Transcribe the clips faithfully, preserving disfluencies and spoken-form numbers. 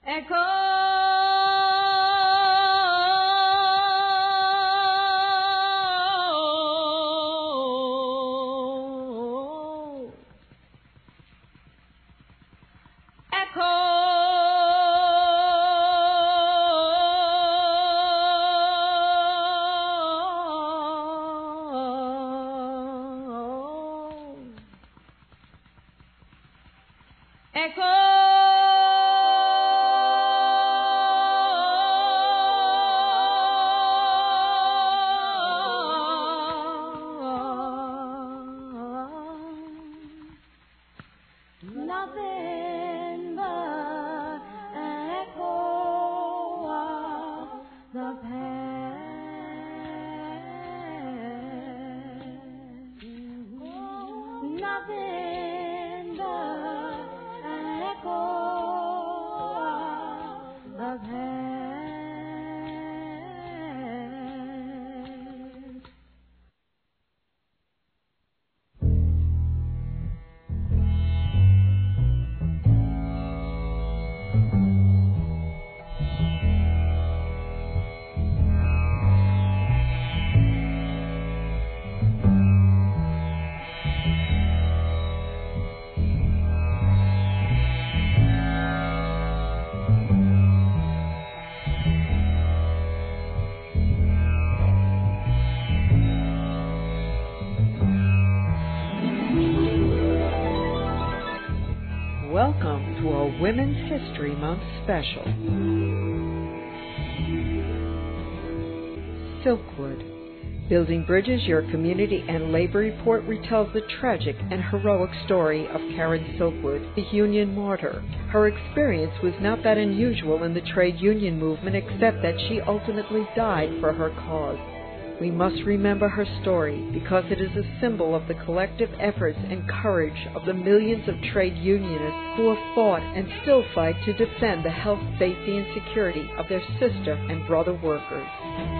Welcome to our Women's History Month special. Silkwood. Building Bridges, Your Community and Labor Report retells the tragic and heroic story of Karen Silkwood, the union martyr. Her experience was not that unusual in the trade union movement, except that she ultimately died for her cause. We must remember her story because it is a symbol of the collective efforts and courage of the millions of trade unionists who have fought and still fight to defend the health, safety, and security of their sister and brother workers.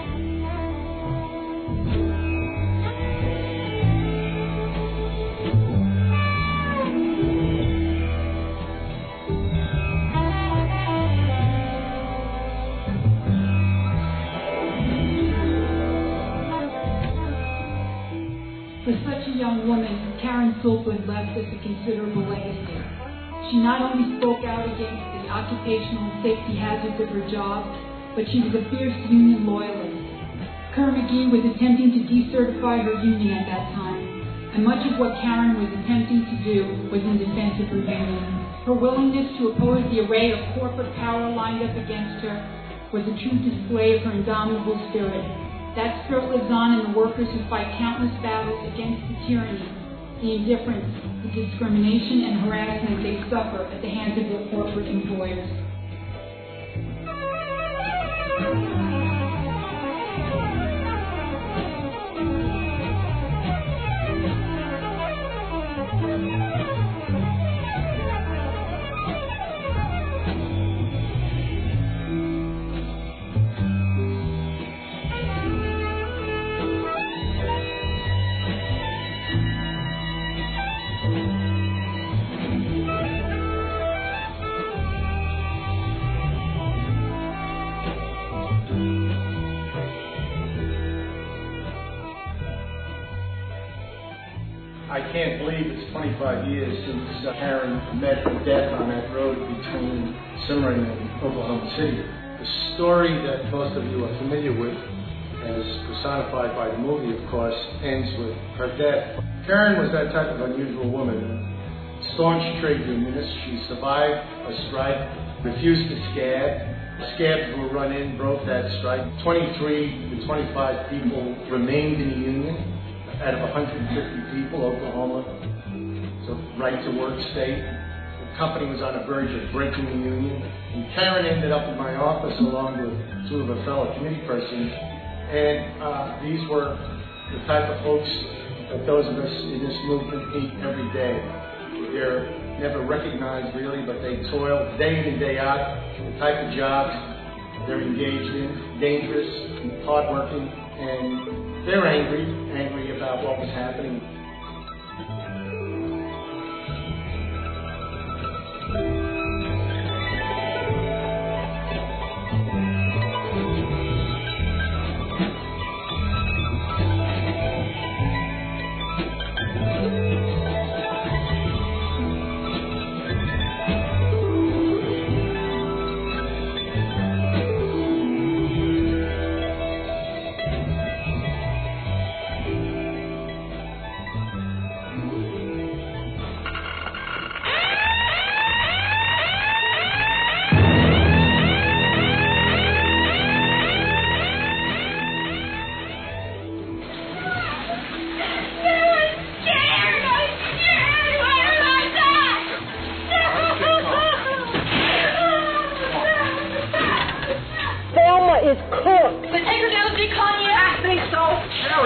For such a young woman, Karen Silkwood left us a considerable legacy. She not only spoke out against the occupational and safety hazards of her job, but she was a fierce union loyalist. Kerr McGee was attempting to decertify her union at that time, and much of what Karen was attempting to do was in defense of her union. Her willingness to oppose the array of corporate power lined up against her was a true display of her indomitable spirit. That spirit lives on in the workers who fight countless battles against the tyranny, the indifference, the discrimination and harassment they suffer at the hands of their corporate employers. I can't believe it's twenty-five years since uh, Karen met death on that road between Simmering and Oklahoma City. The story that most of you are familiar with, as personified by the movie, of course, ends with her death. Karen was that type of unusual woman, a staunch trade unionist. She survived a strike, refused to scab. Scabs were run in, broke that strike. twenty-three to twenty-five people remained in the union. Out of one hundred fifty people, Oklahoma, it's a right-to-work state. The company was on the verge of breaking the union. And Karen ended up in my office along with two of her fellow committee persons. And uh, these were the type of folks that those of us in this movement hate every day. They're never recognized, really, but they toil day in and day out. The type of jobs they're engaged in, dangerous, hardworking, and they're angry, angry about what was happening.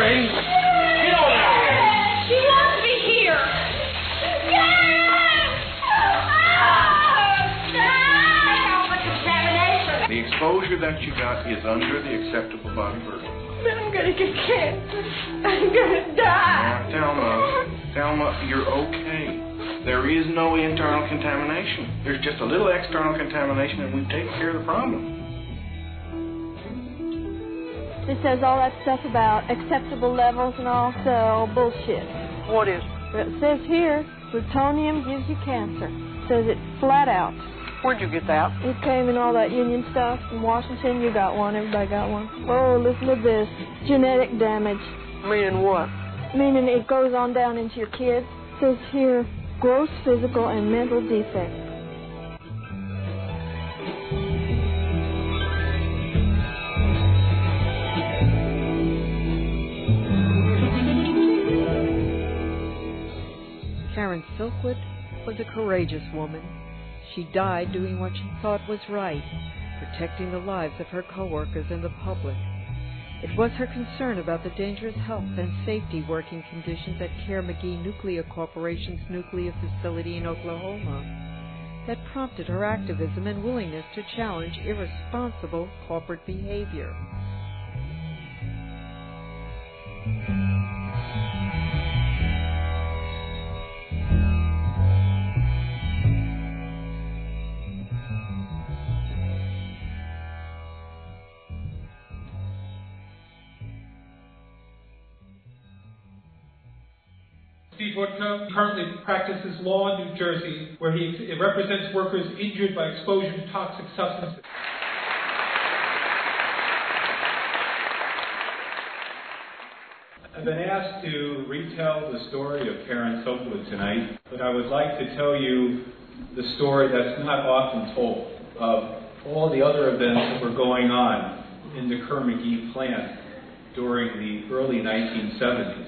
Karen! Get on out of here! She wants me here! Karen! Oh, contamination! The exposure that you got is under the acceptable body burden. Then I'm gonna get cancer. I'm gonna die. Now, Thelma, Thelma, you're okay. There is no internal contamination. There's just a little external contamination, and we've taken care of the problem. It says all that stuff about acceptable levels and all, so bullshit. What is? It says here, plutonium gives you cancer. It says it flat out. Where'd you get that? It came in all that union stuff from Washington. You got one. Everybody got one. Oh, listen to this. Genetic damage. Meaning what? Meaning it goes on down into your kids. It says here, gross physical and mental defects. Karen Silkwood was a courageous woman. She died doing what she thought was right, protecting the lives of her coworkers and the public. It was her concern about the dangerous health and safety working conditions at Kerr-McGee Nuclear Corporation's nuclear facility in Oklahoma that prompted her activism and willingness to challenge irresponsible corporate behavior. Steve Woodcock currently practices law in New Jersey, where he represents workers injured by exposure to toxic substances. I've been asked to retell the story of Karen Silkwood tonight, but I would like to tell you the story that's not often told of all the other events that were going on in the Kerr-McGee plant during the early nineteen seventies.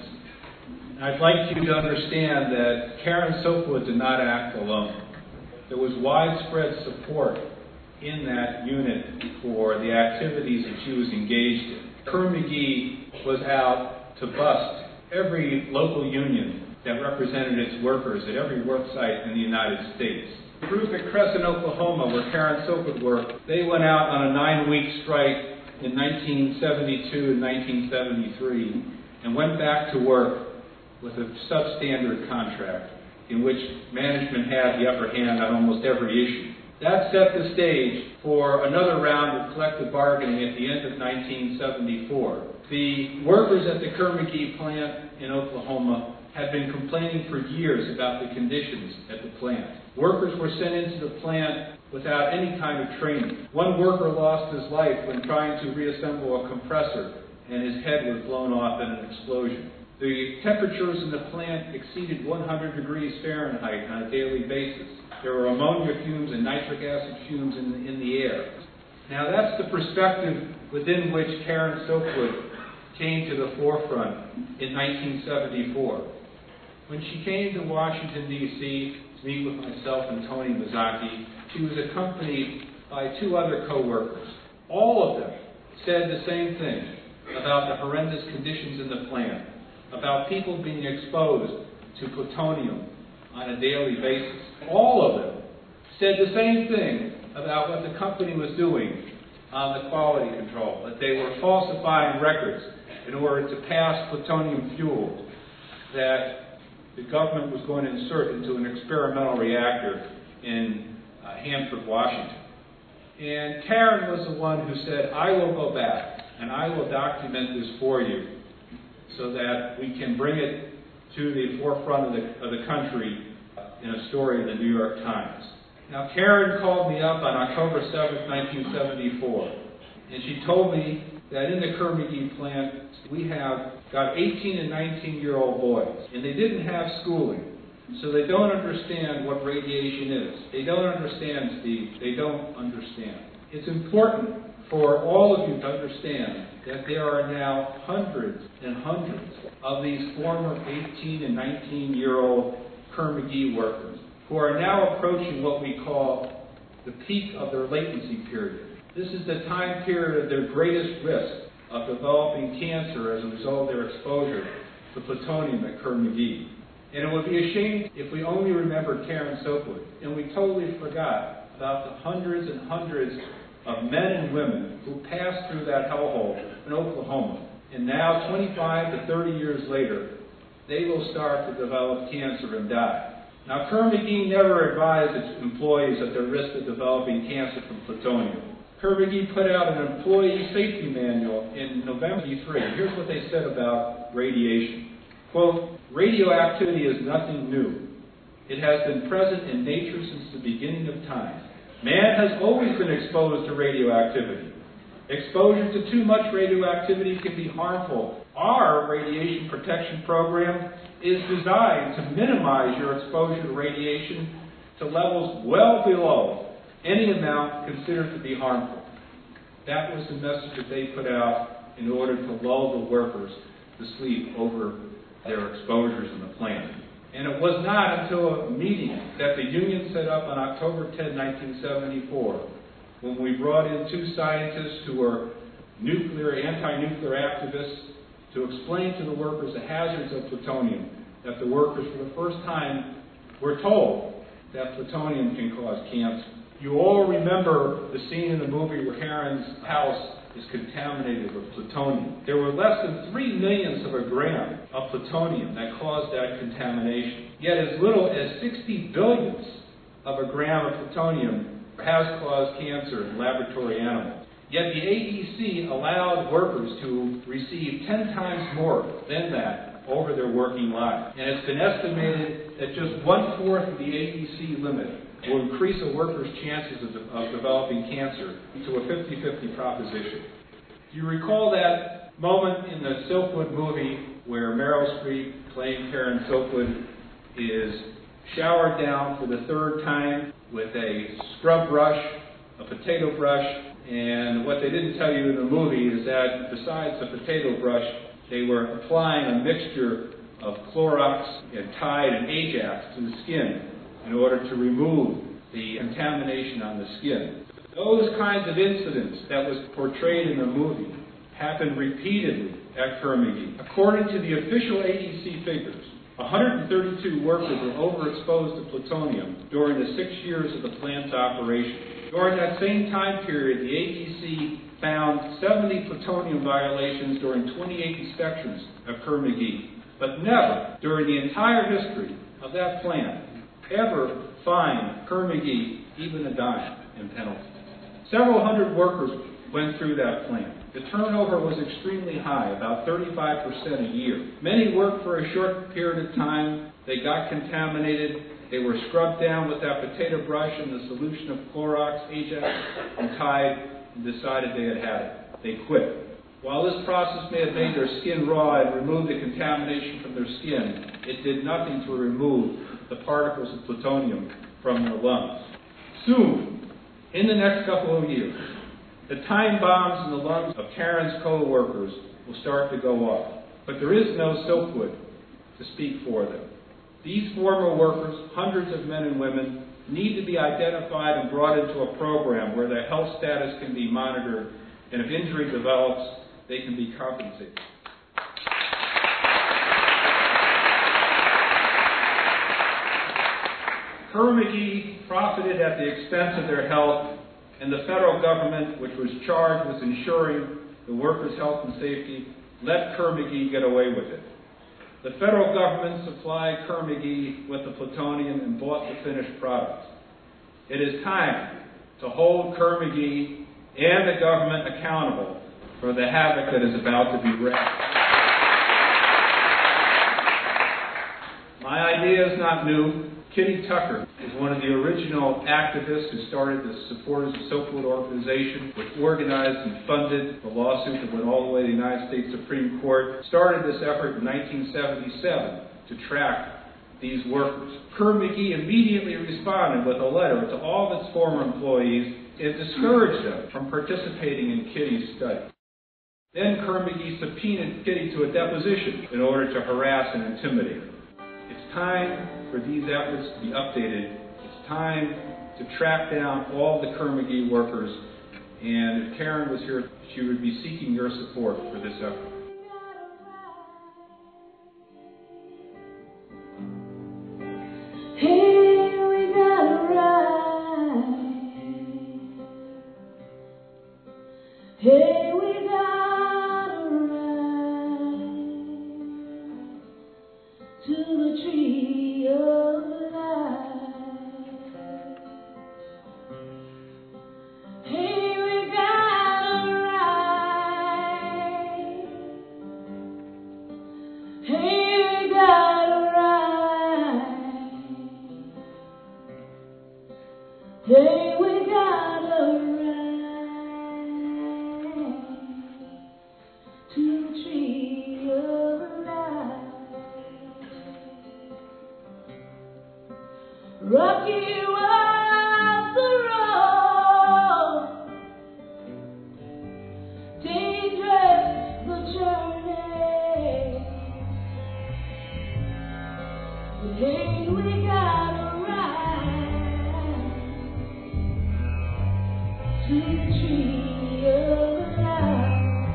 I'd like you to understand that Karen Silkwood did not act alone. There was widespread support in that unit for the activities that she was engaged in. Kerr-McGee was out to bust every local union that represented its workers at every work site in the United States. The group at Crescent, Oklahoma, where Karen Silkwood worked, they went out on a nine-week strike in nineteen seventy-two and nineteen seventy-three and went back to work with a substandard contract in which management had the upper hand on almost every issue. That set the stage for another round of collective bargaining at the end of nineteen seventy-four. The workers at the Kerr-McGee plant in Oklahoma had been complaining for years about the conditions at the plant. Workers were sent into the plant without any kind of training. One worker lost his life when trying to reassemble a compressor, and his head was blown off in an explosion. The temperatures in the plant exceeded one hundred degrees Fahrenheit on a daily basis. There were ammonia fumes and nitric acid fumes in the, in the air. Now that's the perspective within which Karen Silkwood came to the forefront in nineteen seventy-four. When she came to Washington, D C to meet with myself and Tony Mazzocchi, she was accompanied by two other co-workers. All of them said the same thing about the horrendous conditions in the plant, about people being exposed to plutonium on a daily basis. All of them said the same thing about what the company was doing on the quality control, that they were falsifying records in order to pass plutonium fuel that the government was going to insert into an experimental reactor in uh, Hanford, Washington. And Karen was the one who said, I will go back and I will document this for you so that we can bring it to the forefront of the, of the country in a story in the New York Times. Now, Karen called me up on October seventh, nineteen seventy-four, and she told me that in the Kerr-McGee plant, we have got eighteen and nineteen-year-old boys, and they didn't have schooling, so they don't understand what radiation is. They don't understand, Steve. They don't understand. It's important for all of you to understand that there are now hundreds and hundreds of these former eighteen and nineteen-year-old Kerr-McGee workers who are now approaching what we call the peak of their latency period. This is the time period of their greatest risk of developing cancer as a result of their exposure to plutonium at Kerr-McGee. And it would be a shame if we only remembered Karen Silkwood and we totally forgot about the hundreds and hundreds of men and women who passed through that hellhole in Oklahoma. And now, twenty-five to thirty years later, they will start to develop cancer and die. Now, Kerr-McGee never advised its employees that they're at risk of developing cancer from plutonium. Kerr-McGee put out an employee safety manual in November of eighty-three. Here's what they said about radiation. Quote, radioactivity is nothing new. It has been present in nature since the beginning of time. Man has always been exposed to radioactivity. Exposure to too much radioactivity can be harmful. Our radiation protection program is designed to minimize your exposure to radiation to levels well below any amount considered to be harmful. That was the message that they put out in order to lull the workers to sleep over their exposures in the plant. And it was not until a meeting that the union set up on October tenth, nineteen seventy-four, when we brought in two scientists who were nuclear, anti-nuclear activists to explain to the workers the hazards of plutonium, that the workers for the first time were told that plutonium can cause cancer. You all remember the scene in the movie where Karen's house is contaminated with plutonium. There were less than three millionths of a gram of plutonium that caused that contamination. Yet as little as sixty billionths of a gram of plutonium has caused cancer in laboratory animals. Yet the A E C allowed workers to receive ten times more than that over their working lives. And it's been estimated that just one-fourth of the A E C limit will increase a worker's chances of, de- of developing cancer to a fifty-fifty proposition. Do you recall that moment in the Silkwood movie where Meryl Streep, playing Karen Silkwood, is showered down for the third time with a scrub brush, a potato brush, and what they didn't tell you in the movie is that besides the potato brush, they were applying a mixture of Clorox and Tide and Ajax to the skin in order to remove the contamination on the skin. Those kinds of incidents that was portrayed in the movie happened repeatedly at Kerr-McGee. According to the official A E C figures, one hundred thirty-two workers were overexposed to plutonium during the six years of the plant's operation. During that same time period, the A E C found seventy plutonium violations during twenty-eight inspections of Kerr-McGee, but never during the entire history of that plant ever fined Kerr-McGee even a dime in penalty. Several hundred workers went through that plant. The turnover was extremely high, about thirty-five percent a year. Many worked for a short period of time. They got contaminated. They were scrubbed down with that potato brush and the solution of Clorox, Ajax, and Tide, and decided they had had it. They quit. While this process may have made their skin raw and removed the contamination from their skin, it did nothing to remove the particles of plutonium from their lungs. Soon, in the next couple of years, the time bombs in the lungs of Karen's co-workers will start to go off. But there is no Silkwood to speak for them. These former workers, hundreds of men and women, need to be identified and brought into a program where their health status can be monitored, and if injury develops, they can be compensated. Kerr-McGee profited at the expense of their health, and the federal government, which was charged with ensuring the workers' health and safety, let Kerr-McGee get away with it. The federal government supplied Kerr-McGee with the plutonium and bought the finished product. It is time to hold Kerr-McGee and the government accountable for the havoc that is about to be wreaked. My idea is not new. Kitty Tucker is one of the original activists who started the Supporters of Silkwood organization, which organized and funded the lawsuit that went all the way to the United States Supreme Court, started this effort in nineteen seventy-seven to track these workers. Kerr-McGee immediately responded with a letter to all of its former employees and discouraged them from participating in Kitty's study. Then Kerr-McGee subpoenaed Kitty to a deposition in order to harass and intimidate her. It's time for these efforts to be updated. It's time to track down all the Kerr-McGee workers And if Karen was here, she would be seeking your support for this effort. Hey, we gotta ride. Hey, we gotta ride to the tree of life. Hey, we gotta ride. Hey, we gotta ride. Hey, we gotta ride to the tree of life. Rocky was the road, dangerous the journey. But hey, we gotta ride to the tree of life.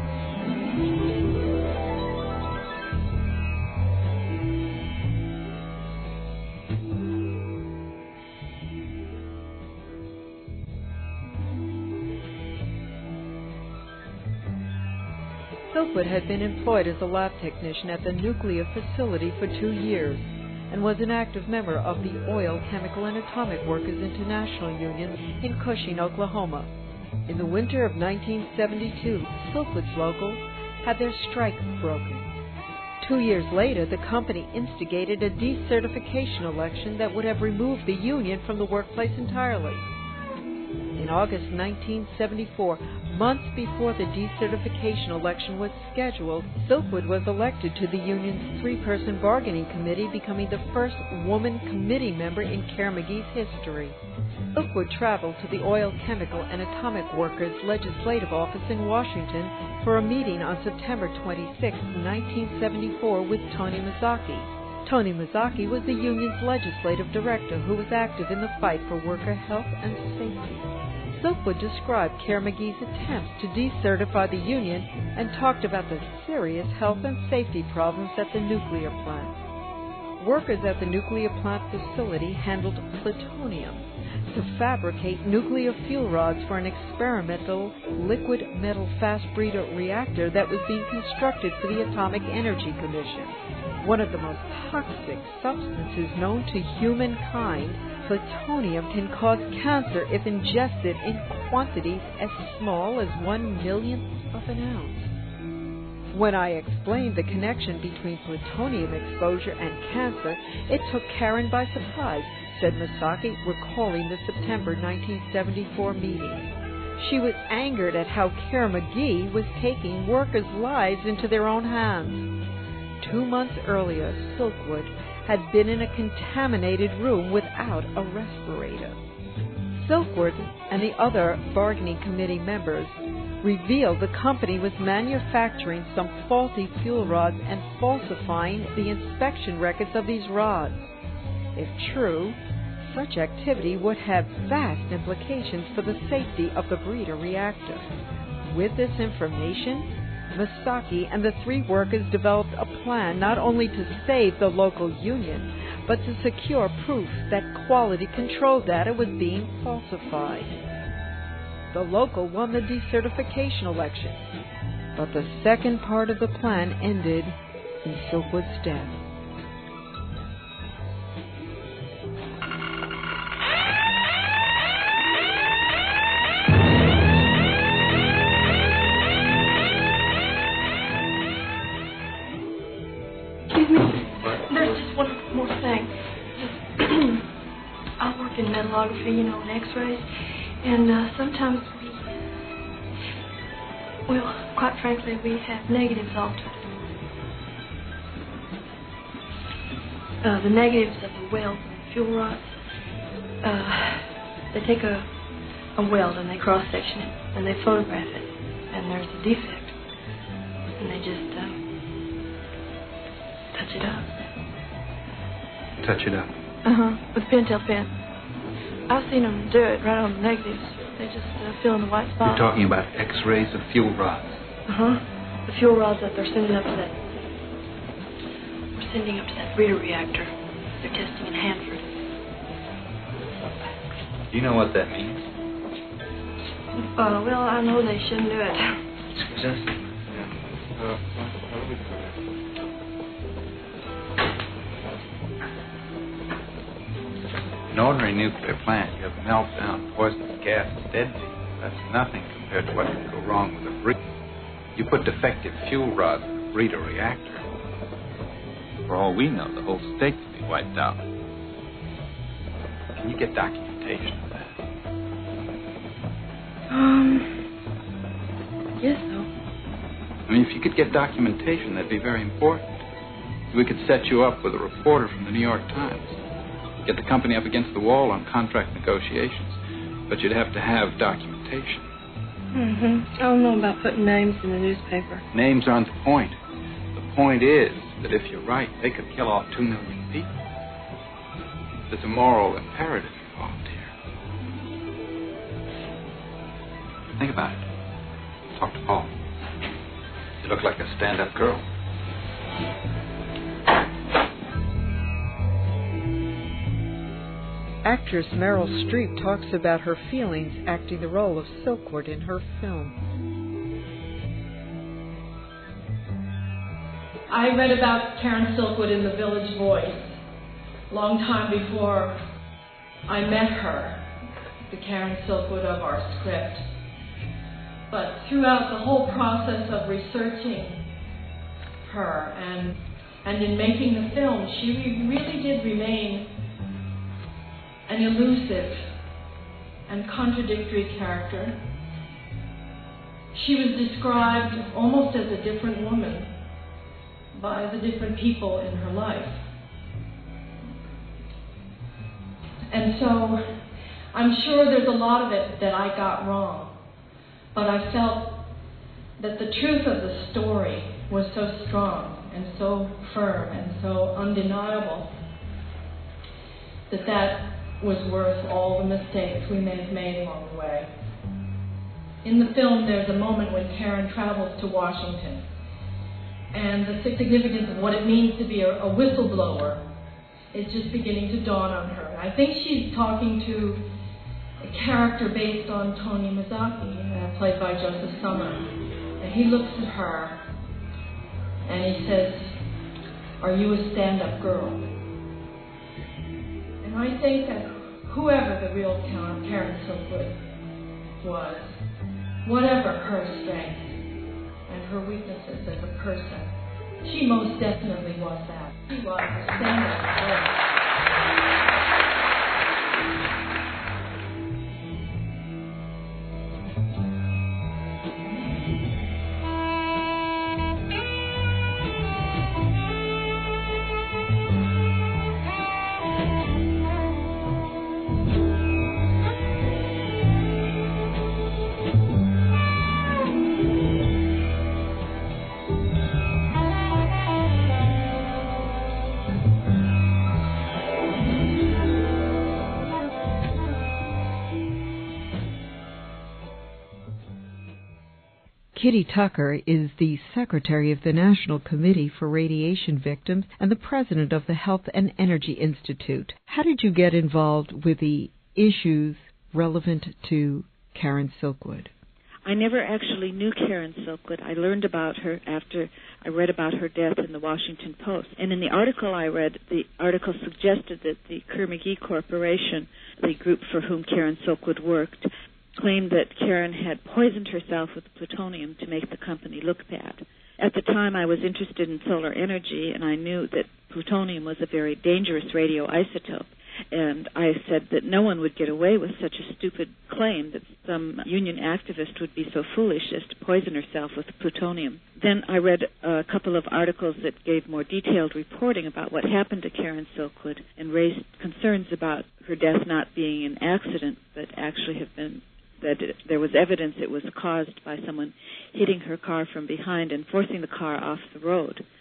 Silkwood had been employed as a lab technician at the nuclear facility for two years and was an active member of the Oil, Chemical, and Atomic Workers International Union in Cushing, Oklahoma. In the winter of nineteen seventy-two, Silkwood's locals had their strike broken. Two years later, the company instigated a decertification election that would have removed the union from the workplace entirely. In August nineteen seventy-four, months before the decertification election was scheduled, Silkwood was elected to the union's three-person bargaining committee, becoming the first woman committee member in Kerr-McGee's history. Silkwood traveled to the Oil, Chemical, and Atomic Workers Legislative Office in Washington for a meeting on September twenty-sixth, nineteen seventy-four, with Tony Mazzocchi. Tony Mazzocchi was the union's legislative director who was active in the fight for worker health and safety. Silkwood described Kerr-McGee's attempts to decertify the union and talked about the serious health and safety problems at the nuclear plant. Workers at the nuclear plant facility handled plutonium to fabricate nuclear fuel rods for an experimental liquid metal fast breeder reactor that was being constructed for the Atomic Energy Commission. One of the most toxic substances known to humankind, plutonium can cause cancer if ingested in quantities as small as one millionth of an ounce. When I explained the connection between plutonium exposure and cancer, it took Karen by surprise, said Mazzocchi, recalling the September nineteen seventy-four meeting. She was angered at how Kerr-McGee was taking workers' lives into their own hands. Two months earlier, Silkwood had been in a contaminated room without a respirator. Silkwood and the other bargaining committee members revealed the company was manufacturing some faulty fuel rods and falsifying the inspection records of these rods. If true, such activity would have vast implications for the safety of the breeder reactor. With this information, Mazzocchi and the three workers developed a plan not only to save the local union, but to secure proof that quality control data was being falsified. The local won the decertification election, but the second part of the plan ended in Silkwood's death. Metallography, you know, and x-rays, and uh, sometimes we, well, quite frankly, we have negatives altered. Uh, the negatives of the weld and fuel rods, uh, they take a, a weld and they cross-section it, and they photograph it, and there's a defect, and they just uh, touch it up. Touch it up? Uh-huh, with Pentel pen. I've seen them do it right on the negatives. They just uh, fill in the white spots. You're talking about X-rays of fuel rods. Uh-huh. The fuel rods that they're sending up to that... We're sending up to that breeder reactor. They're testing in Hanford. Do you know what that means? Uh, well, I know they shouldn't do it. Excuse us? Yeah. Uh, how do we put it? An ordinary nuclear plant, you have meltdown, poisonous gas, deadly. That's nothing compared to what could go wrong with a breeder. You put defective fuel rods in a breeder reactor. For all we know, the whole state could be wiped out. Can you get documentation of that? Um, yes, so. I mean, if you could get documentation, that'd be very important. We could set you up with a reporter from the New York Times. Get the company up against the wall on contract negotiations. But you'd have to have documentation. Mm-hmm. I don't know about putting names in the newspaper. Names aren't the point. The point is that if you're right, they could kill off two million people. There's a moral imperative involved here. Think about it. Talk to Paul. You look like a stand-up girl. Actress Meryl Streep talks about her feelings acting the role of Silkwood in her film. I read about Karen Silkwood in The Village Voice a long time before I met her, the Karen Silkwood of our script. But throughout the whole process of researching her and and in making the film, she really did remain an elusive and contradictory character. She was described almost as a different woman by the different people in her life. And so I'm sure there's a lot of it that I got wrong, but I felt that the truth of the story was so strong and so firm and so undeniable that that was worth all the mistakes we may have made along the way. In the film, there's a moment when Karen travels to Washington, and the significance of what it means to be a, a whistleblower is just beginning to dawn on her. I think she's talking to a character based on Tony Mazzocchi, uh, played by Joseph Summer. And he looks at her and he says, "Are you a stand-up girl?" And I think that whoever the real Karen Silkwood was, whatever her strengths and her weaknesses as a person, she most definitely was that. She was a stand-up girl. Kitty Tucker is the Secretary of the National Committee for Radiation Victims and the President of the Health and Energy Institute. How did you get involved with the issues relevant to Karen Silkwood? I never actually knew Karen Silkwood. I learned about her after I read about her death in the Washington Post. And in the article I read, the article suggested that the Kerr-McGee Corporation, the group for whom Karen Silkwood worked, claimed that Karen had poisoned herself with plutonium to make the company look bad. At the time, I was interested in solar energy, and I knew that plutonium was a very dangerous radioisotope. And I said that no one would get away with such a stupid claim, that some union activist would be so foolish as to poison herself with plutonium. Then I read a couple of articles that gave more detailed reporting about what happened to Karen Silkwood and raised concerns about her death not being an accident, but actually have been that it, there was evidence it was caused by someone hitting her car from behind and forcing the car off the road.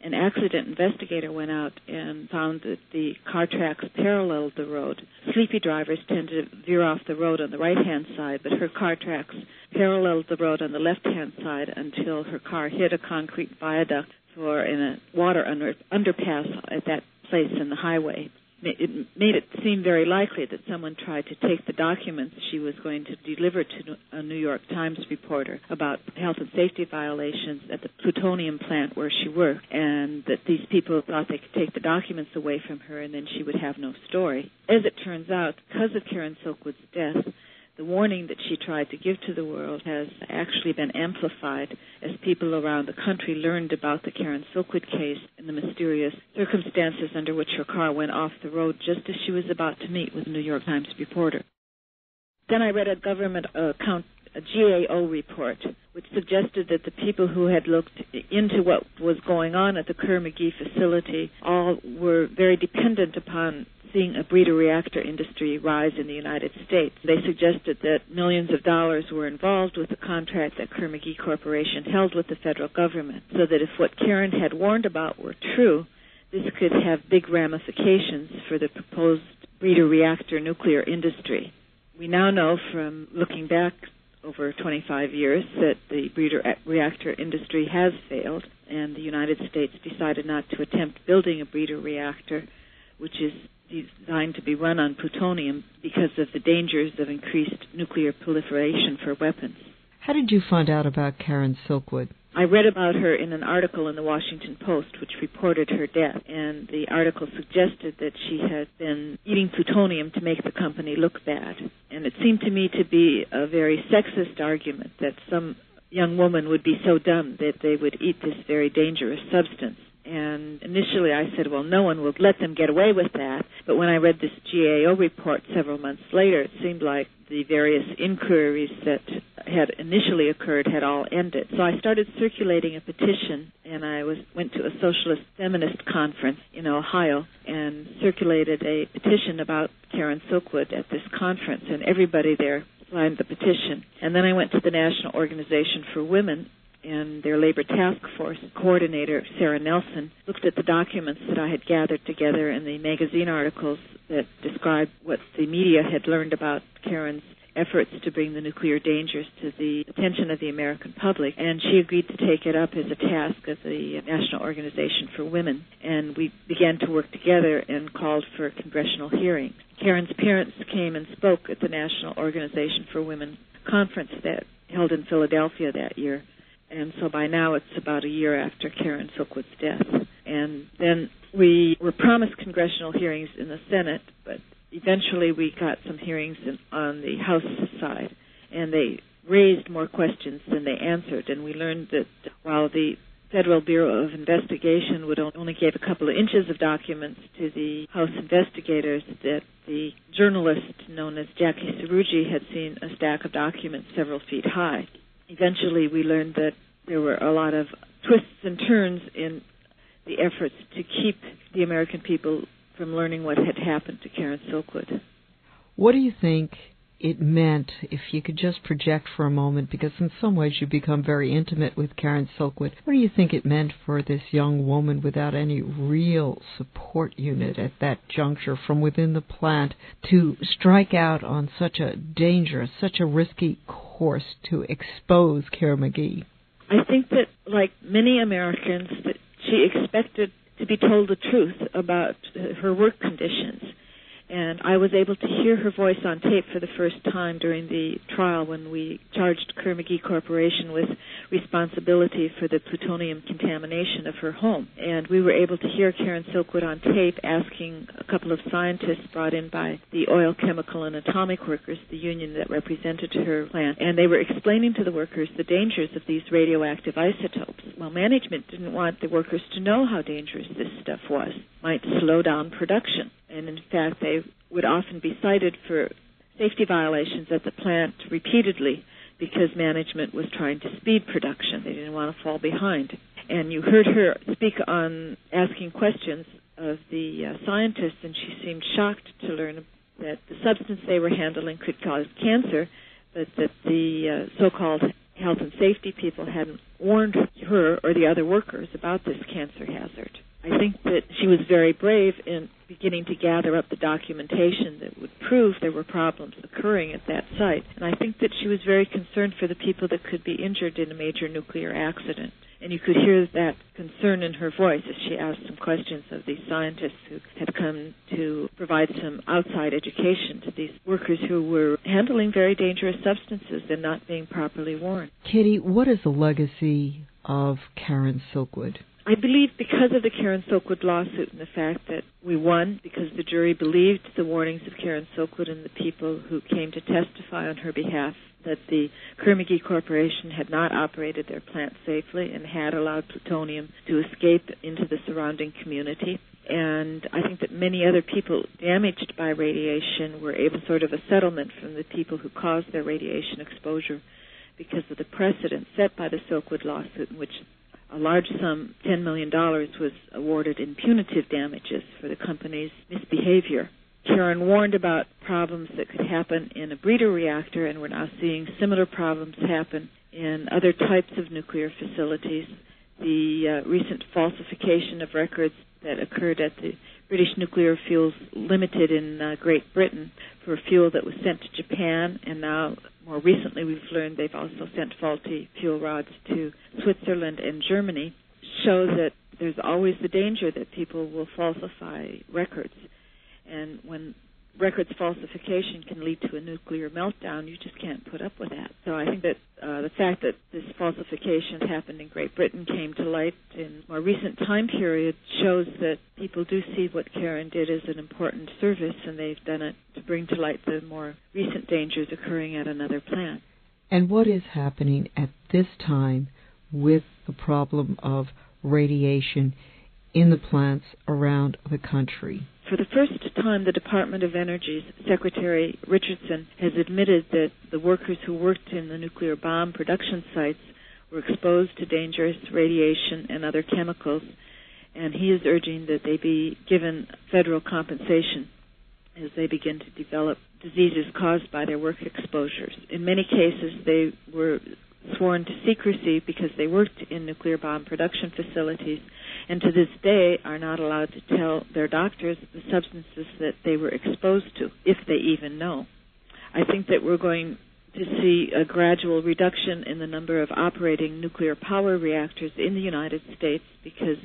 an accident investigator went out and found that the car tracks paralleled the road. Sleepy drivers tend to veer off the road on the right-hand side, but her car tracks paralleled the road on the left-hand side until her car hit a concrete viaduct for in a water under, underpass at that place in the highway. It made it seem very likely that someone tried to take the documents she was going to deliver to a New York Times reporter about health and safety violations at the plutonium plant where she worked, and that these people thought they could take the documents away from her and then she would have no story. As it turns out, because of Karen Silkwood's death, the warning that she tried to give to the world has actually been amplified as people around the country learned about the Karen Silkwood case and the mysterious circumstances under which her car went off the road just as she was about to meet with a New York Times reporter. Then I read a government uh, account, a G A O report, which suggested that the people who had looked into what was going on at the Kerr-McGee facility all were very dependent upon seeing a breeder reactor industry rise in the United States. They suggested that millions of dollars were involved with the contract that Kerr-McGee Corporation held with the federal government, so that if what Karen had warned about were true, this could have big ramifications for the proposed breeder reactor nuclear industry. We now know from looking back over twenty-five years that the breeder reactor industry has failed, and the United States decided not to attempt building a breeder reactor, which is designed to be run on plutonium because of the dangers of increased nuclear proliferation for weapons. How did you find out about Karen Silkwood? I read about her in an article in the Washington Post which reported her death, and the article suggested that she had been eating plutonium to make the company look bad. And it seemed to me to be a very sexist argument that some young woman would be so dumb that they would eat this very dangerous substance. And initially I said, well, no one will let them get away with that. But when I read this G A O report several months later, it seemed like the various inquiries that had initially occurred had all ended. So I started circulating a petition, and I was went to a socialist feminist conference in Ohio and circulated a petition about Karen Silkwood at this conference, and everybody there signed the petition. And then I went to the National Organization for Women, and their labor task force coordinator, Sarah Nelson, looked at the documents that I had gathered together and the magazine articles that described what the media had learned about Karen's efforts to bring the nuclear dangers to the attention of the American public, and she agreed to take it up as a task of the National Organization for Women, and we began to work together and called for congressional hearings. Karen's parents came and spoke at the National Organization for Women conference that held in Philadelphia that year. And so by now it's about a year after Karen Silkwood's death. And then we were promised congressional hearings in the Senate, but eventually we got some hearings in, on the House side, and they raised more questions than they answered. And we learned that while the Federal Bureau of Investigation would only give a couple of inches of documents to the House investigators, that the journalist known as Jackie Cerrugi had seen a stack of documents several feet high. Eventually, we learned that there were a lot of twists and turns in the efforts to keep the American people from learning what had happened to Karen Silkwood. What do you think it meant, if you could just project for a moment, because in some ways you become very intimate with Karen Silkwood, what do you think it meant for this young woman without any real support unit at that juncture from within the plant to strike out on such a dangerous, such a risky course to expose Kerr-McGee? I think that, like many Americans, that she expected to be told the truth about her work conditions. And I was able to hear her voice on tape for the first time during the trial when we charged Kerr-McGee Corporation with responsibility for the plutonium contamination of her home. And we were able to hear Karen Silkwood on tape asking a couple of scientists brought in by the Oil, Chemical, and Atomic Workers, the union that represented her plant, and they were explaining to the workers the dangers of these radioactive isotopes. Well, management didn't want the workers to know how dangerous this stuff was. It might slow down production. And in fact, they would often be cited for safety violations at the plant repeatedly because management was trying to speed production. They didn't want to fall behind. And you heard her speak on asking questions of the uh, scientists, and she seemed shocked to learn that the substance they were handling could cause cancer, but that the uh, so-called health and safety people hadn't warned her or the other workers about this cancer hazard. I think that she was very brave in beginning to gather up the documentation that would prove there were problems occurring at that site. And I think that she was very concerned for the people that could be injured in a major nuclear accident. And you could hear that concern in her voice as she asked some questions of these scientists who had come to provide some outside education to these workers who were handling very dangerous substances and not being properly warned. Kitty, what is the legacy of Karen Silkwood? I believe because of the Karen Silkwood lawsuit and the fact that we won, because the jury believed the warnings of Karen Silkwood and the people who came to testify on her behalf, that the Kerr-McGee Corporation had not operated their plant safely and had allowed plutonium to escape into the surrounding community. And I think that many other people damaged by radiation were able sort of a settlement from the people who caused their radiation exposure because of the precedent set by the Silkwood lawsuit, in which a large sum, ten million dollars, was awarded in punitive damages for the company's misbehavior. Karen warned about problems that could happen in a breeder reactor, and we're now seeing similar problems happen in other types of nuclear facilities. The uh, recent falsification of records that occurred at the British Nuclear Fuels Limited in uh, Great Britain for fuel that was sent to Japan, and now more recently we've learned they've also sent faulty fuel rods to Switzerland and Germany, show that there's always the danger that people will falsify records. And when records falsification can lead to a nuclear meltdown, you just can't put up with that. So I think that uh, the fact that this falsification happened in Great Britain came to light in a more recent time period shows that people do see what Karen did as an important service, and they've done it to bring to light the more recent dangers occurring at another plant. And what is happening at this time with the problem of radiation in the plants around the country? For the first time, the Department of Energy's Secretary Richardson has admitted that the workers who worked in the nuclear bomb production sites were exposed to dangerous radiation and other chemicals, and he is urging that they be given federal compensation as they begin to develop diseases caused by their work exposures. In many cases, they were sworn to secrecy because they worked in nuclear bomb production facilities, and to this day are not allowed to tell their doctors the substances that they were exposed to, if they even know. I think that we're going to see a gradual reduction in the number of operating nuclear power reactors in the United States because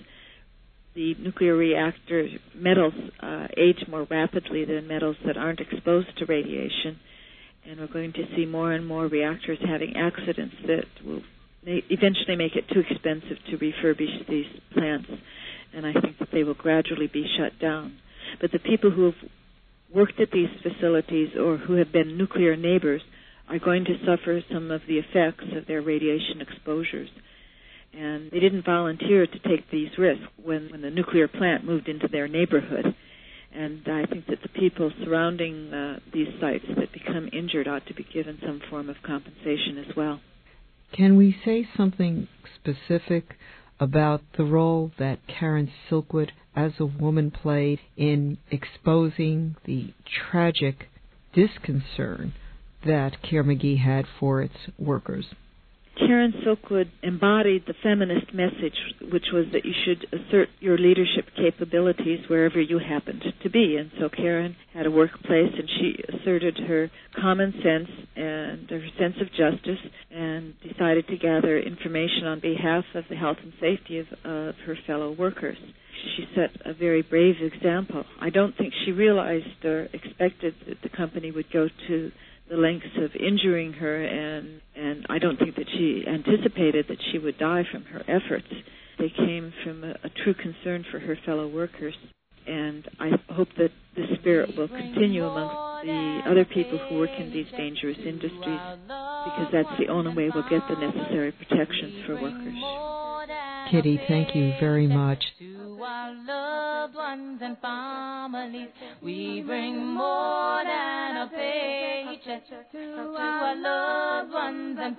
the nuclear reactor metals uh, age more rapidly than metals that aren't exposed to radiation. And we're going to see more and more reactors having accidents that will may eventually make it too expensive to refurbish these plants. And I think that they will gradually be shut down. But the people who have worked at these facilities or who have been nuclear neighbors are going to suffer some of the effects of their radiation exposures. And they didn't volunteer to take these risks when, when the nuclear plant moved into their neighborhood. And I think that the people surrounding uh, these sites that become injured ought to be given some form of compensation as well. Can we say something specific about the role that Karen Silkwood as a woman played in exposing the tragic disconcern that Kerr-McGee had for its workers? Karen Silkwood embodied the feminist message, which was that you should assert your leadership capabilities wherever you happened to be. And so Karen had a workplace, and she asserted her common sense and her sense of justice and decided to gather information on behalf of the health and safety of, of her fellow workers. She set a very brave example. I don't think she realized or expected that the company would go to the lengths of injuring her, and, and I don't think that she anticipated that she would die from her efforts. They came from a, a true concern for her fellow workers, and I hope that this spirit will continue amongst the other people who work in these dangerous industries, because that's the only way we'll get the necessary protections for workers. Kitty, thank you very much. Our loved ones and families, we bring more than a paycheck. To our loved ones and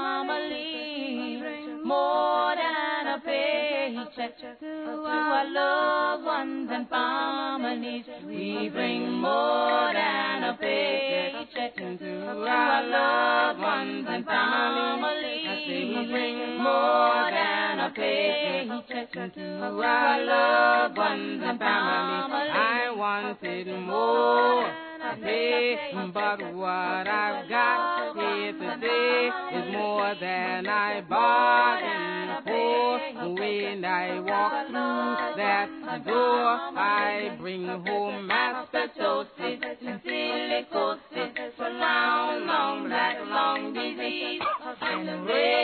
families, more than a paycheck. To our loved ones and families, we bring more than a paycheck. To our loved ones and families. we bring more than a paycheck to our loved ones and family. I wanted more today, but what I've got here today is more than I bargained for. When I walk through that door, I bring home asbestosis, silicosis, round, long, black, long disease, and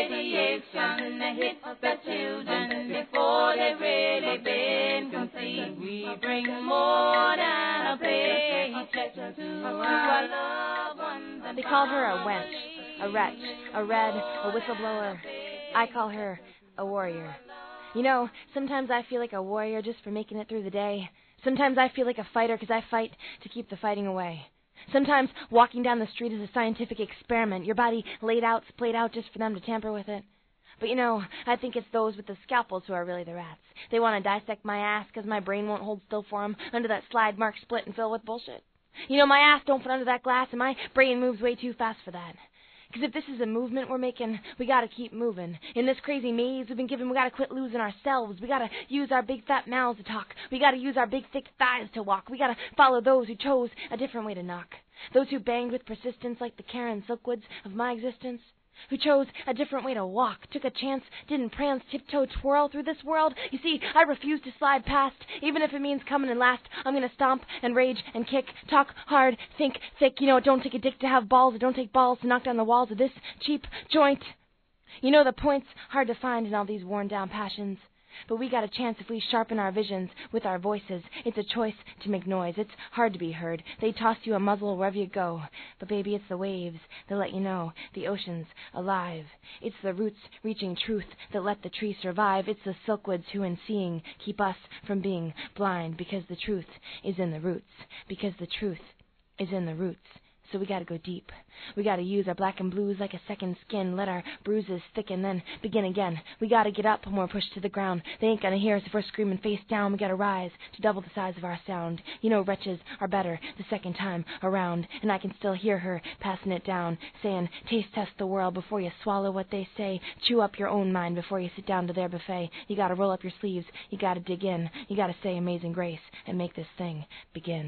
radiation hits the children before they've really been conceived. We bring more than a paycheck to our loved ones. They call her a wench, a wretch, a red, a whistleblower. I call her a warrior. You know, sometimes I feel like a warrior just for making it through the day. Sometimes I feel like a fighter because I fight to keep the fighting away. Sometimes walking down the street is a scientific experiment, your body laid out, splayed out just for them to tamper with it. But you know, I think it's those with the scalpels who are really the rats. They want to dissect my ass because my brain won't hold still for them under that slide mark split and fill with bullshit. You know, my ass don't fit under that glass and my brain moves way too fast for that. Because if this is a movement we're making, we gotta keep moving. In this crazy maze we've been given, we gotta quit losing ourselves. We gotta use our big fat mouths to talk. We gotta use our big thick thighs to walk. We gotta follow those who chose a different way to knock. Those who banged with persistence like the Karen Silkwoods of my existence. Who chose a different way to walk, took a chance, didn't prance, tiptoe, twirl through this world. You see, I refuse to slide past, even if it means coming in last. I'm gonna stomp and rage and kick, talk hard, think thick. You know, it don't take a dick to have balls, it don't take balls to knock down the walls of this cheap joint. You know, the point's hard to find in all these worn-down passions. But we got a chance if we sharpen our visions with our voices. It's a choice to make noise. It's hard to be heard. They toss you a muzzle wherever you go. But baby, it's the waves that let you know the ocean's alive. It's the roots reaching truth that let the tree survive. It's the Silkwoods who in seeing keep us from being blind. Because the truth is in the roots. Because the truth is in the roots. So we gotta go deep. We gotta use our black and blues like a second skin. Let our bruises thicken, then begin again. We gotta get up when we're pushed to the ground. They ain't gonna hear us if we're screaming face down. We gotta rise to double the size of our sound. You know, wretches are better the second time around. And I can still hear her passing it down, saying, taste test the world before you swallow what they say. Chew up your own mind before you sit down to their buffet. You gotta roll up your sleeves. You gotta dig in. You gotta say Amazing Grace and make this thing begin.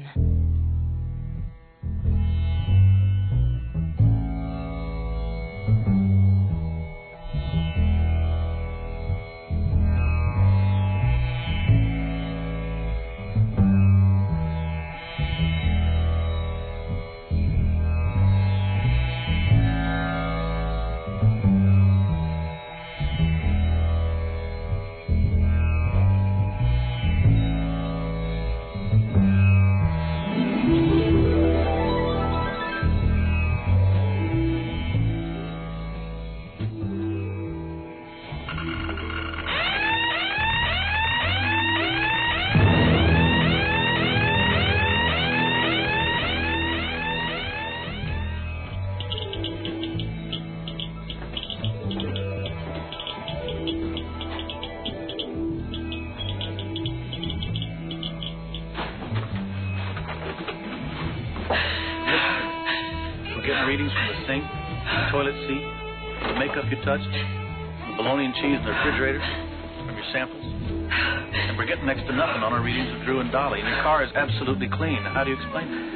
readings from the sink, the toilet seat, the makeup you touched, the bologna and cheese in the refrigerator, from your samples. And we're getting next to nothing on our readings of Drew and Dolly, and your car is absolutely clean. How do you explain that?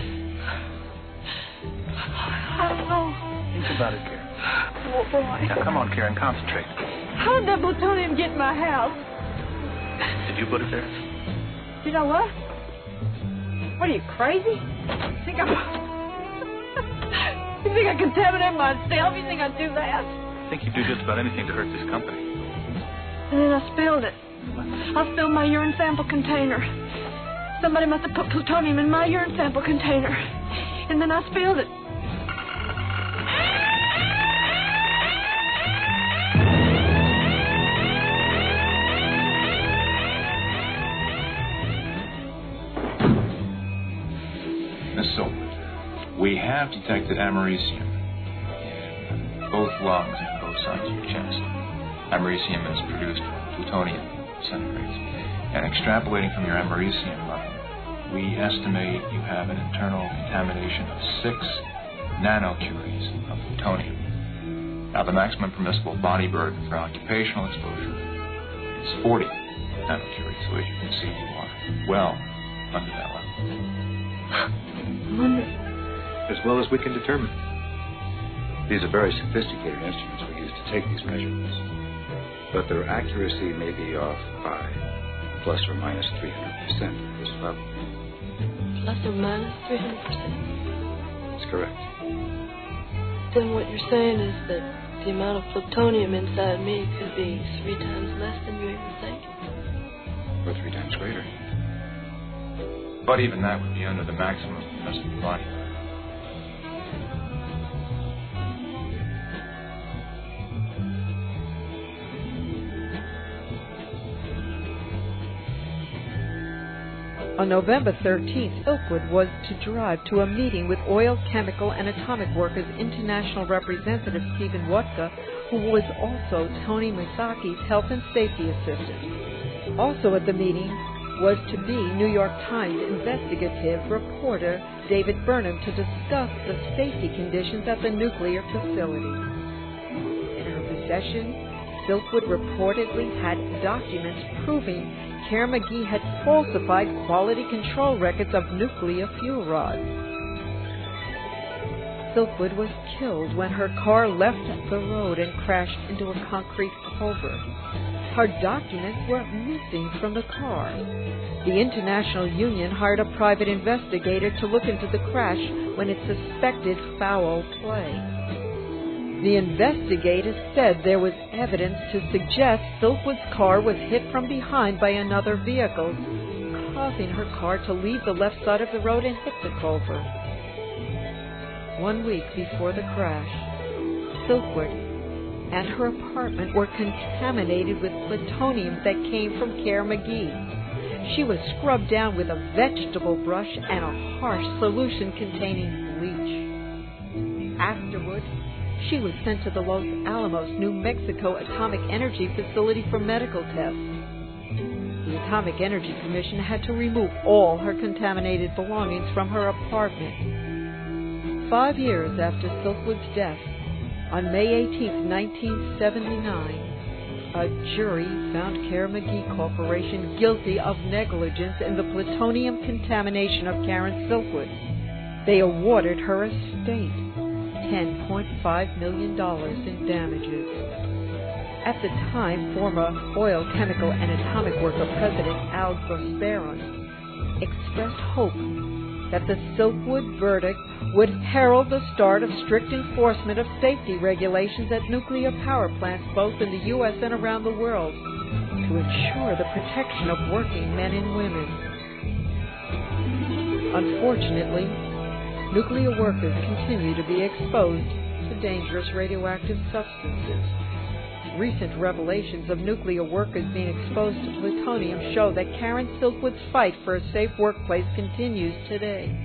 I don't know. Think about it, Karen. Oh, boy. Now, come on, Karen, concentrate. How did that plutonium get in my house? Did you put it there? You know what? What are you, crazy? Think I'm... You think I contaminate myself? You think I'd do that? I think you do just about anything to hurt this company. And then I spilled it. I spilled my urine sample container. Somebody must have put plutonium in my urine sample container. And then I spilled it. Miss Silkwoods, we have detected americium in both lungs and both sides of your chest. Americium is produced when plutonium disintegrates. And extrapolating from your americium level, we estimate you have an internal contamination of six nanocuries of plutonium. Now, the maximum permissible body burden for occupational exposure is forty nanocurie, so as you can see, you are well under that level. As well as we can determine. These are very sophisticated instruments we use to take these measurements, but their accuracy may be off by plus or minus three hundred percent at this level. Plus or minus three hundred percent? That's correct. Then what you're saying is that the amount of plutonium inside me could be three times less than you even think? Or three times greater. But even that would be under the maximum permissible body. On November thirteenth, Silkwood was to drive to a meeting with Oil, Chemical, and Atomic Workers International Representative Stephen Wuttke, who was also Tony Masaki's health and safety assistant. Also at the meeting was to be New York Times investigative reporter David Burnham to discuss the safety conditions at the nuclear facility. In her possession, Silkwood reportedly had documents proving Karen McGee had falsified quality control records of nuclear fuel rods. Silkwood was killed when her car left the road and crashed into a concrete culvert. Her documents were missing from the car. The International Union hired a private investigator to look into the crash when it suspected foul play. The investigators said there was evidence to suggest Silkwood's car was hit from behind by another vehicle, causing her car to leave the left side of the road and hit the culvert. One week before the crash, Silkwood and her apartment were contaminated with plutonium that came from Karen McGee. She was scrubbed down with a vegetable brush and a harsh solution containing bleach. Afterward, she was sent to the Los Alamos, New Mexico Atomic Energy Facility for medical tests. The Atomic Energy Commission had to remove all her contaminated belongings from her apartment. Five years after Silkwood's death, on May eighteenth, nineteen seventy-nine, a jury found Karen McGee Corporation guilty of negligence in the plutonium contamination of Karen Silkwood. They awarded her estate ten point five million dollars in damages. At the time, former Oil, Chemical, and Atomic Worker President Al Grosperon expressed hope that the Silkwood verdict would herald the start of strict enforcement of safety regulations at nuclear power plants both in the U S and around the world to ensure the protection of working men and women. Unfortunately, nuclear workers continue to be exposed to dangerous radioactive substances. Recent revelations of nuclear workers being exposed to plutonium show that Karen Silkwood's fight for a safe workplace continues today.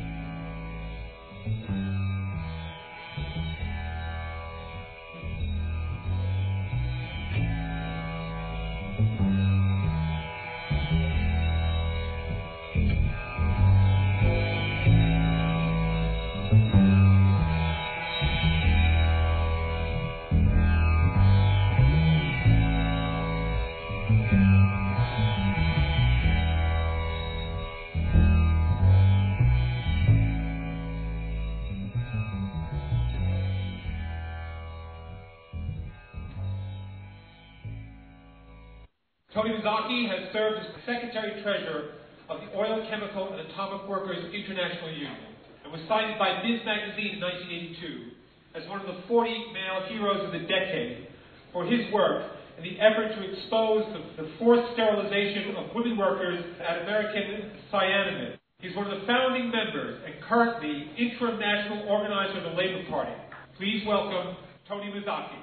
Tony Mazzocchi has served as Secretary-Treasurer of the Oil, Chemical, and Atomic Workers International Union and was cited by Biz Magazine in nineteen eighty-two as one of the forty male heroes of the decade for his work in the effort to expose the, the forced sterilization of women workers at American Cyanamid. He's one of the founding members and currently interim national organizer of the Labor Party. Please welcome Tony Mazzocchi.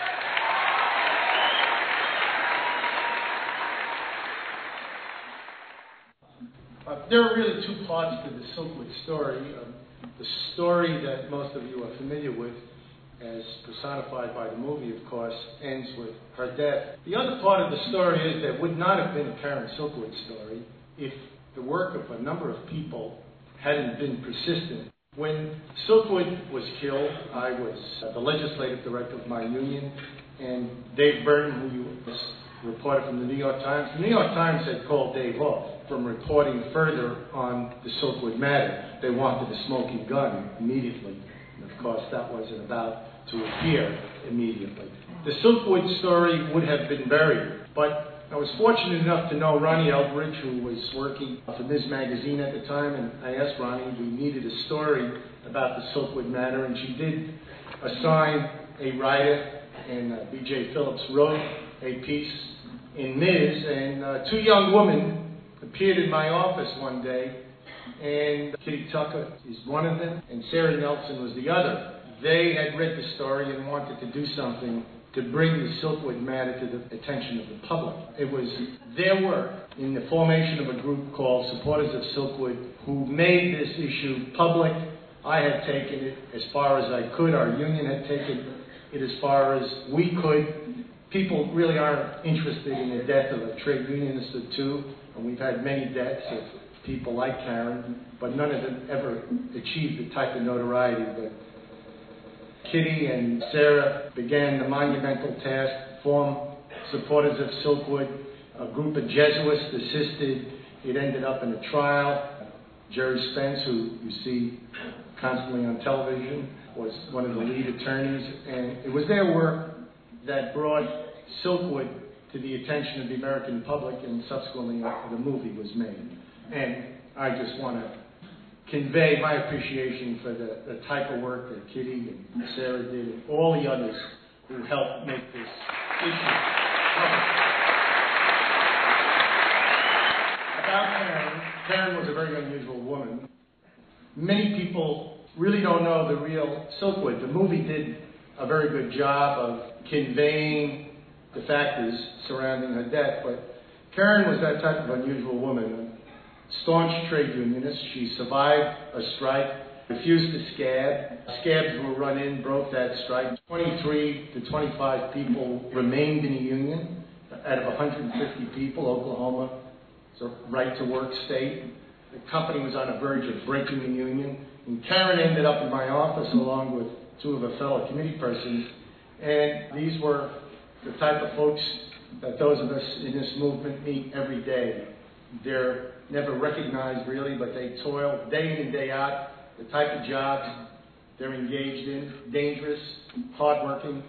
Uh, there are really two parts to the Silkwood story. Um, the story that most of you are familiar with, as personified by the movie, of course, ends with her death. The other part of the story is there would not have been a Karen Silkwood story if the work of a number of people hadn't been persistent. When Silkwood was killed, I was uh, the legislative director of my union, and Dave Burton, who you was reporter from the New York Times, the New York Times had called Dave off from reporting further on the Silkwood matter. They wanted a smoking gun immediately, and of course that wasn't about to appear immediately. The Silkwood story would have been buried, but I was fortunate enough to know Ronnie Eldridge, who was working for Miz Magazine at the time, and I asked Ronnie, we needed a story about the Silkwood matter, and she did assign a writer, and uh, B J Phillips wrote a piece in Miz, and uh, two young women appeared in my office one day, and Kitty Tucker is one of them, and Sarah Nelson was the other. They had read the story and wanted to do something to bring the Silkwood matter to the attention of the public. It was their work in the formation of a group called Supporters of Silkwood who made this issue public. I had taken it as far as I could. Our union had taken it as far as we could. People really aren't interested in the death of a trade unionist or two, and we've had many deaths of people like Karen, but none of them ever achieved the type of notoriety that Kitty and Sarah began the monumental task to form Supporters of Silkwood. A group of Jesuits assisted. It ended up in a trial. Jerry Spence, who you see constantly on television, was one of the lead attorneys, and it was their work that brought Silkwood to the attention of the American public, and subsequently the movie was made. And I just want to convey my appreciation for the, the type of work that Kitty and Sarah did and all the others who helped make this issue public. About Karen, Karen was a very unusual woman. Many people really don't know the real Silkwood. The movie did a very good job of conveying the factors surrounding her death, but Karen was that type of unusual woman. Staunch trade unionist. She survived a strike, refused to scab. Scabs were run in, broke that strike. twenty-three to twenty-five people remained in the union out of one hundred fifty people. Oklahoma is a right-to-work state. The company was on the verge of breaking the union. And Karen ended up in my office along with two of her fellow committee persons. And these were the type of folks that those of us in this movement meet every day. They're never recognized really, but they toil day in and day out, the type of jobs they're engaged in, dangerous, hardworking,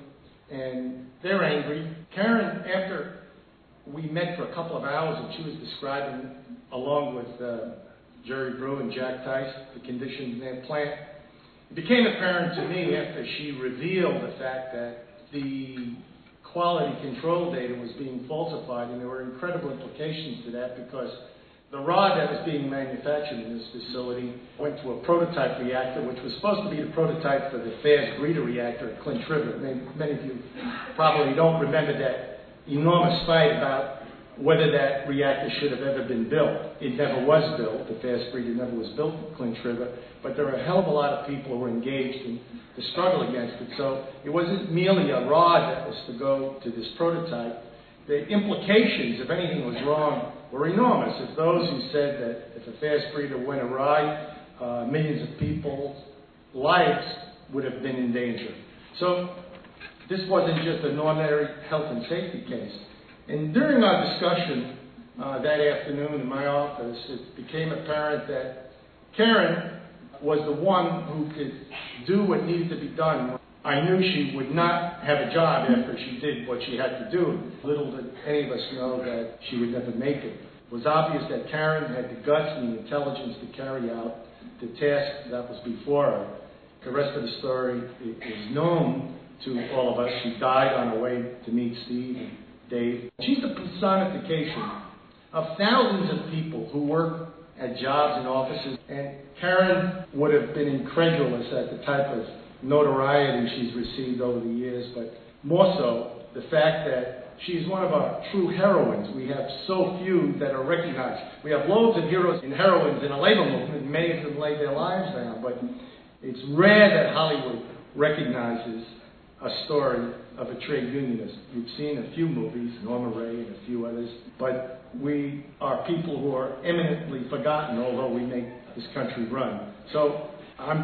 and they're angry. Karen, after we met for a couple of hours and she was describing, along with uh, Jerry Brew and Jack Tice, the conditions in their plant, it became apparent to me after she revealed the fact that the quality control data was being falsified, and there were incredible implications to that because the rod that was being manufactured in this facility went to a prototype reactor, which was supposed to be the prototype for the fast breeder reactor at Clinch River. Many, many of you probably don't remember that enormous fight about whether that reactor should have ever been built. It never was built. The fast breeder never was built at Clinch River. But there are a hell of a lot of people who were engaged in the struggle against it. So it wasn't merely a rod that was to go to this prototype. The implications, if anything was wrong, were enormous. If those who said that if a fast breeder went awry, uh, millions of people's lives would have been in danger. So this wasn't just an ordinary health and safety case. And during our discussion uh, that afternoon in my office, it became apparent that Karen was the one who could do what needed to be done. I knew she would not have a job after she did what she had to do. Little did any of us know that she would never make it. It was obvious that Karen had the guts and the intelligence to carry out the task that was before her. The rest of the story is known to all of us. She died on her way to meet Steve and Dave. She's the personification of thousands of people who work at jobs and offices, and Karen would have been incredulous at the type of notoriety she's received over the years, but more so the fact that she's one of our true heroines. We have so few that are recognized. We have loads of heroes and heroines in the labor movement, and many of them laid their lives down, but it's rare that Hollywood recognizes a story of a trade unionist. You've seen a few movies, Norma Ray and a few others, but we are people who are eminently forgotten, although we make this country run. So I'm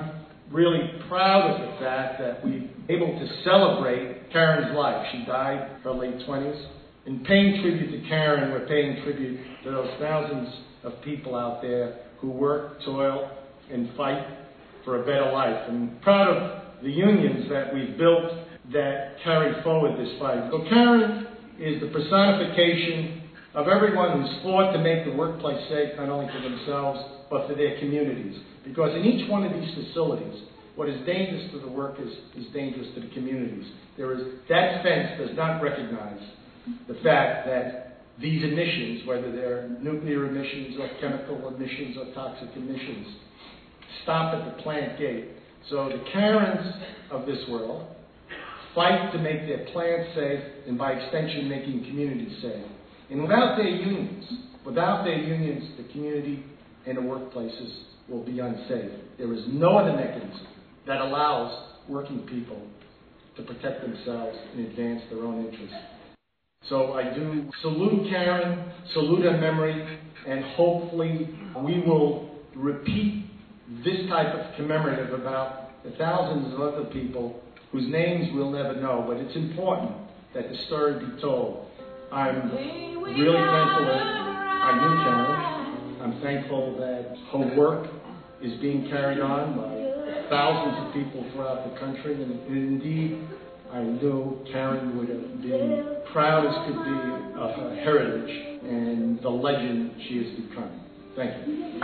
really proud of the fact that we're able to celebrate Karen's life. She died in her late twenties. In paying tribute to Karen, we're paying tribute to those thousands of people out there who work, toil, and fight for a better life. And proud of the unions that we've built that carry forward this fight. So Karen is the personification of everyone who's fought to make the workplace safe, not only for themselves, but for their communities. Because in each one of these facilities, what is dangerous to the workers is dangerous to the communities. There is, that fence does not recognize the fact that these emissions, whether they're nuclear emissions or chemical emissions or toxic emissions, stop at the plant gate. So the Karens of this world fight to make their plants safe and by extension making communities safe. And without their unions, without their unions, the community and the workplaces will be unsafe. There is no other mechanism that allows working people to protect themselves and advance their own interests. So I do salute Karen, salute her memory, and hopefully we will repeat this type of commemorative about the thousands of other people whose names we'll never know, but it's important that the story be told. I'm really thankful that I knew Karen. I'm thankful that her work is being carried on by thousands of people throughout the country, and, and indeed, I knew Karen would have been proud as could be of her heritage and the legend she has become. Thank you.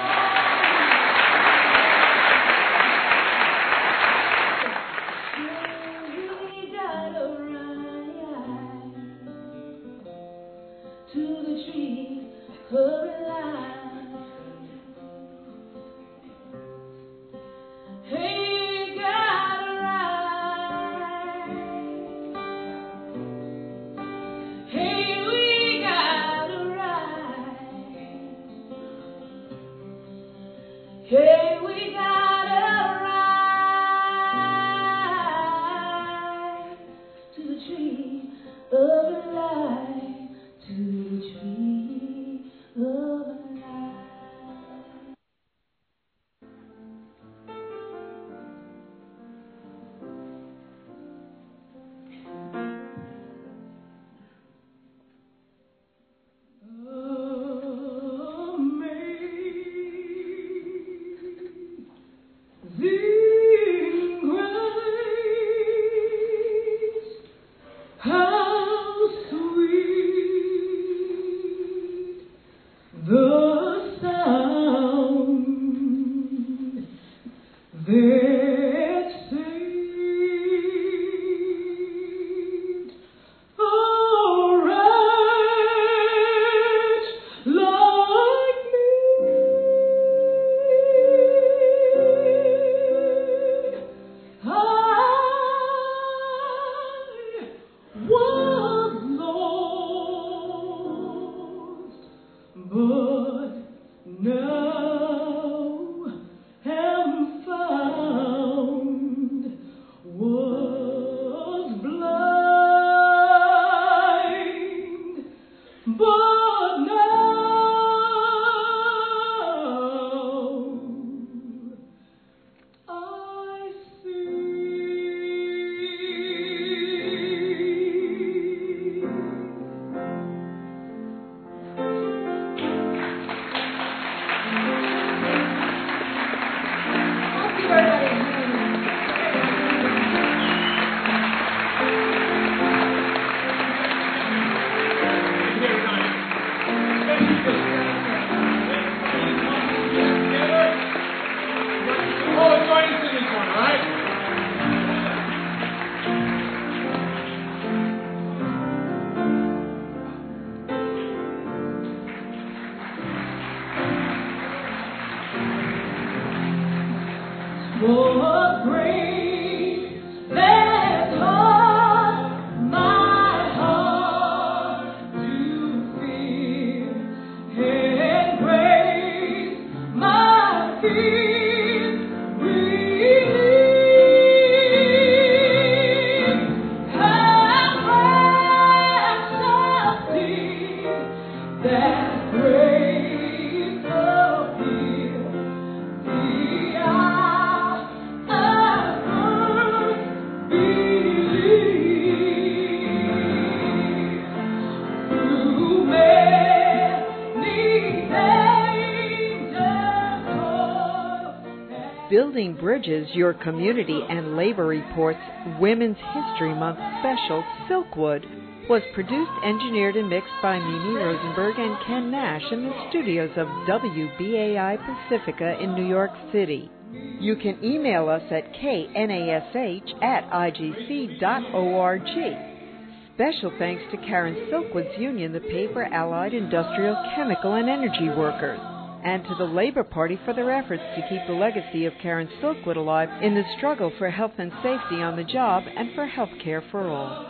Hey, we gotta ride to the tree of life, to the tree of life. The sound that saved a wretch like me. I was lost, but now am found, was blind, but now I see. Building Bridges, Your Community and Labor Report's Women's History Month special, Silkwood, was produced, engineered, and mixed by Mimi Rosenberg and Ken Nash in the studios of W B A I Pacifica in New York City. You can email us at knash at I G C dot org. Special thanks to Karen Silkwood's union, the Paper Allied Industrial, Chemical, and Energy Workers, and to the Labor Party for their efforts to keep the legacy of Karen Silkwood alive in the struggle for health and safety on the job and for health care for all.